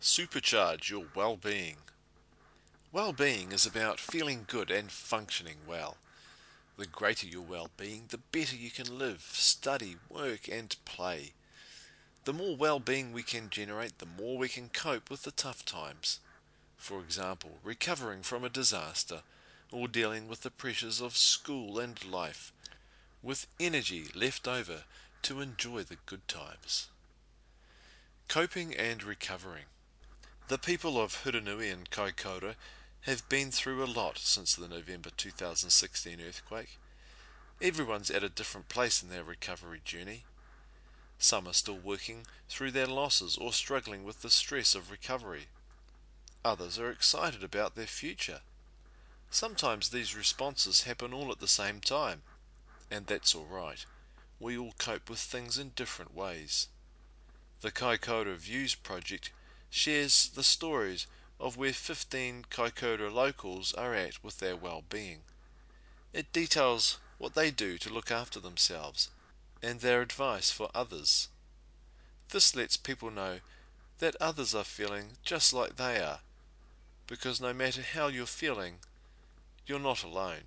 Supercharge your well-being. Well-being is about feeling good and functioning well. The greater your well-being, the better you can live, study, work and play. The more well-being we can generate, the more we can cope with the tough times. For example, recovering from a disaster or dealing with the pressures of school and life, with energy left over to enjoy the good times. Coping and recovering. The people of Hurunui and Kaikoura have been through a lot since the November 2016 earthquake. Everyone's at a different place in their recovery journey. Some are still working through their losses or struggling with the stress of recovery. Others are excited about their future. Sometimes these responses happen all at the same time, and that's alright. We all cope with things in different ways. The Kaikoura Views project shares the stories of where 15 Kaikoura locals are at with their well-being. It details what they do to look after themselves and their advice for others. This lets people know that others are feeling just like they are, because no matter how you're feeling, you're not alone.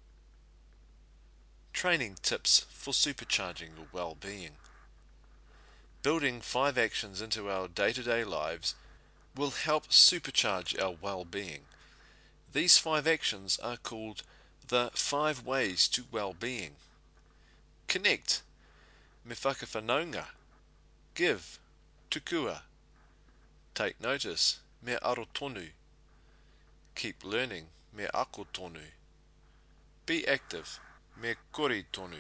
Training tips for supercharging your well-being. Building 5 actions into our day-to-day lives will help supercharge our well-being. These 5 actions are called the 5 ways to well-being. Connect, me whakawhanaunga. Give, tukua. Take notice, me arotonu. Keep learning, me ako tonu. Be active, me kore tonu.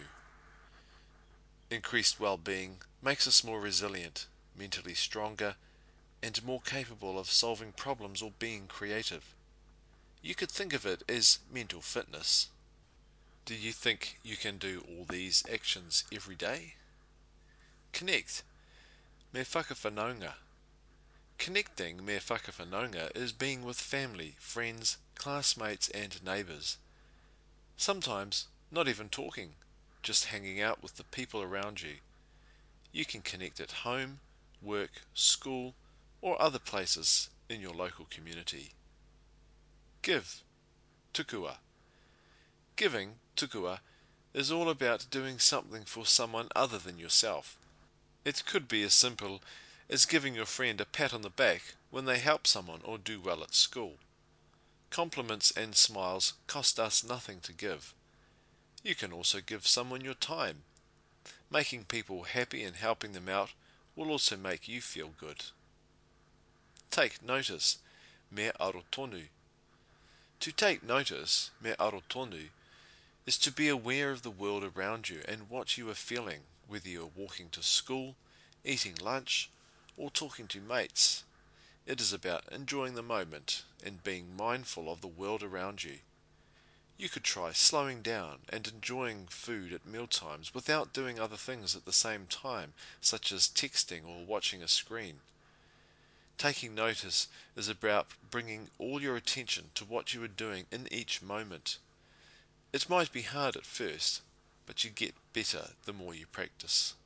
Increased well-being makes us more resilient, mentally stronger, and more capable of solving problems or being creative. You could think of it as mental fitness. Do you think you can do all these actions every day? Connect, me whakawhanaunga. Connecting me whakawhanaunga is being with family, friends, classmates and neighbours. Sometimes not even talking, just hanging out with the people around you. You can connect at home, work, school, or other places in your local community. Give, tukua. Giving, tukua, is all about doing something for someone other than yourself. It could be as simple as giving your friend a pat on the back when they help someone or do well at school. Compliments and smiles cost us nothing to give. You can also give someone your time. Making people happy and helping them out will also make you feel good. Take notice, me arotonu. To take notice, me arotonu, is to be aware of the world around you and what you are feeling, whether you are walking to school, eating lunch, or talking to mates. It is about enjoying the moment and being mindful of the world around you. You could try slowing down and enjoying food at mealtimes without doing other things at the same time, such as texting or watching a screen. Taking notice is about bringing all your attention to what you are doing in each moment. It might be hard at first, but you get better the more you practice.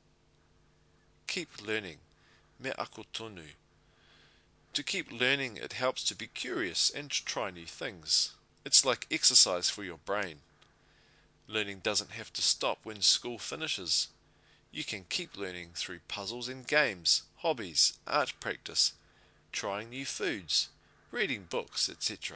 Keep learning, me ako tonu. To keep learning, it helps to be curious and try new things. It's like exercise for your brain. Learning doesn't have to stop when school finishes. You can keep learning through puzzles and games, hobbies, art practice, trying new foods, reading books, etc.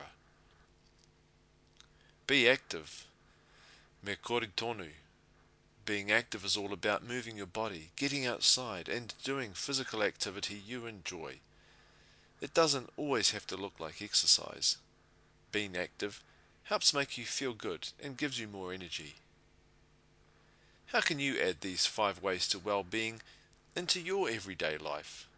Be active, me kore tonu. Being active is all about moving your body, getting outside and doing physical activity you enjoy. It doesn't always have to look like exercise. Being active helps make you feel good and gives you more energy. How can you add these 5 ways to well-being into your everyday life?